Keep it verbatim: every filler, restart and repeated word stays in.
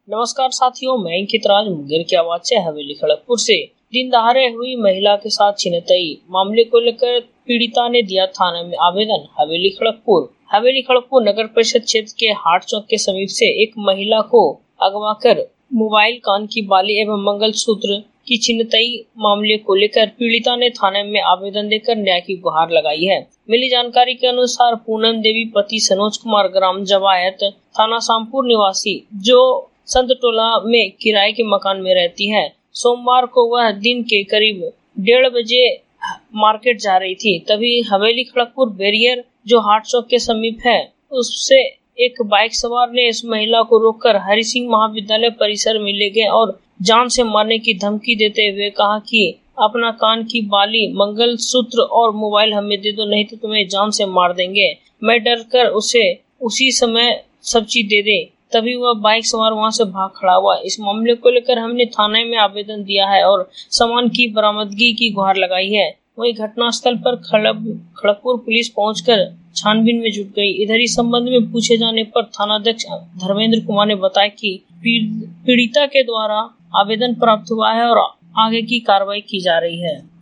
नमस्कार साथियों, मैं अंकित राज मुंगेर की आवाज से हवेली खड़गपुर से। दिन दहाड़े हुई महिला के साथ छिनतई मामले को लेकर पीड़िता ने दिया थाने में आवेदन। हवेली खड़गपुर हवेली खड़गपुर नगर परिषद क्षेत्र के हाट चौक के समीप से एक महिला को अगवा कर मोबाइल, कान की बाली एवं मंगलसूत्र की छिनतई मामले को लेकर पीड़िता ने थाने में आवेदन देकर न्याय की गुहार लगाई है। मिली जानकारी के अनुसार पूनम देवी पति सनोज कुमार ग्राम जवायत थाना शामपुर निवासी जो संत टोला में किराए के मकान में रहती है, सोमवार को वह दिन के करीब डेढ़ बजे मार्केट जा रही थी। तभी हवेली खड़गपुर बैरियर जो हाट चौक के समीप है उससे एक बाइक सवार ने इस महिला को रोककर हरि सिंह महाविद्यालय परिसर में ले गए और जान से मारने की धमकी देते हुए कहा कि अपना कान की बाली, मंगल सूत्र और मोबाइल हमें दे दो, नहीं तो तुम्हें जान से मार देंगे। मैं डर कर उसे उसी समय सब चीज दे दे। तभी वह बाइक सवार वहां से भाग खड़ा हुआ। इस मामले को लेकर हमने थाने में आवेदन दिया है और सामान की बरामदगी की गुहार लगाई है। वहीं घटनास्थल पर खड़गपुर पुलिस पहुंचकर छानबीन में जुट गई। इधर इस संबंध में पूछे जाने पर थानाध्यक्ष धर्मेंद्र कुमार ने बताया कि पीड़िता के द्वारा आवेदन प्राप्त हुआ है और आगे की कार्रवाई की जा रही है।